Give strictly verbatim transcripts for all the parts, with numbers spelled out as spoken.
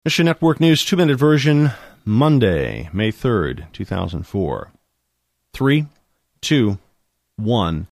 Mission Network News two-minute version, Monday, May third, two thousand four. Three, two, one.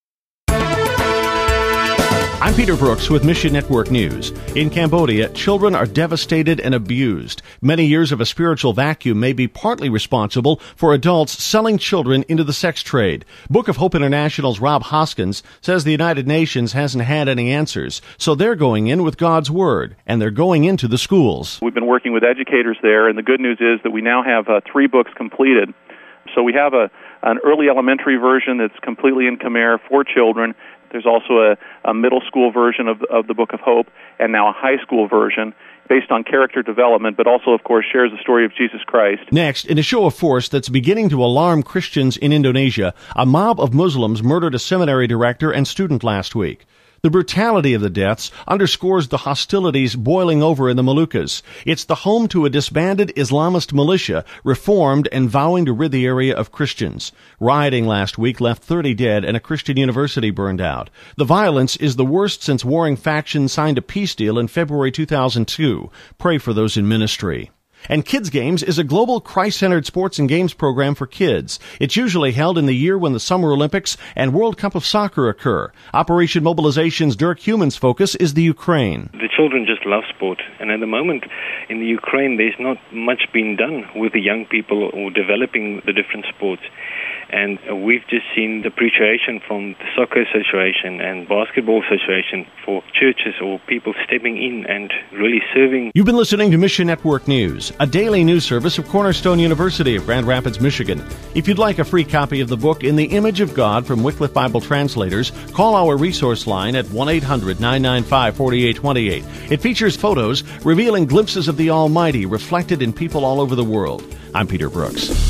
I'm Peter Brooks with Mission Network News. In Cambodia, children are devastated and abused. Many years of a spiritual vacuum may be partly responsible for adults selling children into the sex trade. Book of Hope International's Rob Hoskins says the United Nations hasn't had any answers, so they're going in with God's Word, and they're going into the schools. We've been working with educators there, and the good news is that we now have uh, three books completed. So we have a an early elementary version that's completely in Khmer for children. There's also a, a middle school version of, of the Book of Hope, and now a high school version based on character development, but also, of course, shares the story of Jesus Christ. Next, in a show of force that's beginning to alarm Christians in Indonesia, a mob of Muslims murdered a seminary director and student last week. The brutality of the deaths underscores the hostilities boiling over in the Moluccas. It's the home to a disbanded Islamist militia, reformed and vowing to rid the area of Christians. Rioting last week left thirty dead and a Christian university burned out. The violence is the worst since warring factions signed a peace deal in February two thousand two. Pray for those in ministry. And Kids Games is a global Christ-centered sports and games program for kids. It's usually held in the year when the Summer Olympics and World Cup of Soccer occur. Operation Mobilization's Dirk Human's focus is the Ukraine. The children just love sport, and at the moment in the Ukraine there's not much being done with the young people or developing the different sports. And we've just seen the appreciation from the Soccer Association and Basketball Association for churches or people stepping in and really serving. You've been listening to Mission Network News, a daily news service of Cornerstone University of Grand Rapids, Michigan. If you'd like a free copy of the book In the Image of God from Wycliffe Bible Translators, call our resource line at one eight hundred nine nine five four eight two eight. It features photos revealing glimpses of the Almighty reflected in people all over the world. I'm Peter Brooks.